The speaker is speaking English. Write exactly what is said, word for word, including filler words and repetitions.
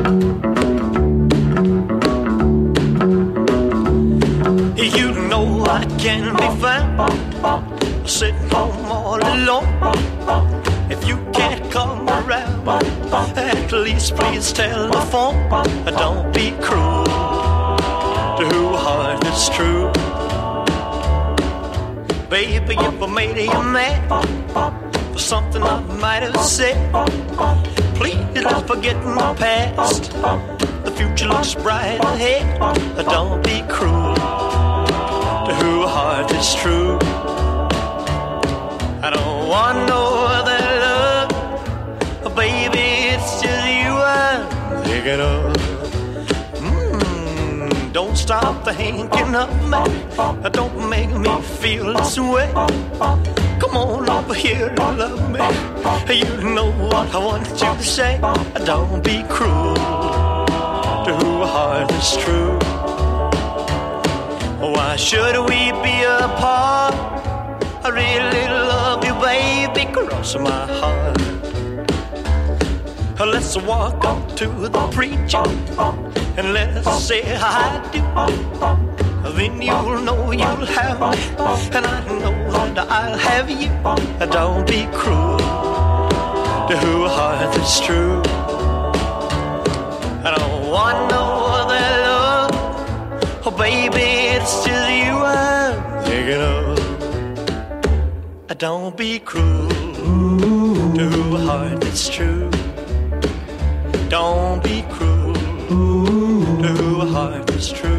You know I can be found sitting home all alone. If you can't come around, at least please telephone. Don't be cruel to a heart that's true. Baby, if I made you mad for something I might have said, please don't forget my past. The future looks bright ahead. Don't be cruel to a heart that's true. I don't want no other love, baby, it's just you I'm thinking of. Mm, don't stop thinking of me, don't make me feel this way. Come on over here and love me, you know what I want you to say. Don't be cruel to a heart that's true. Why should we be apart? I really love you, baby, cross my heart. Let's walk up to the preacher and let's say I do. Then you'll know you'll have me, and I know that I'll have you. Don't be cruel to a heart that's true. I don't want no other love, oh baby, it's just you I'm thinking of. Don't be cruel to a heart that's true. Don't be cruel to a heart that's true.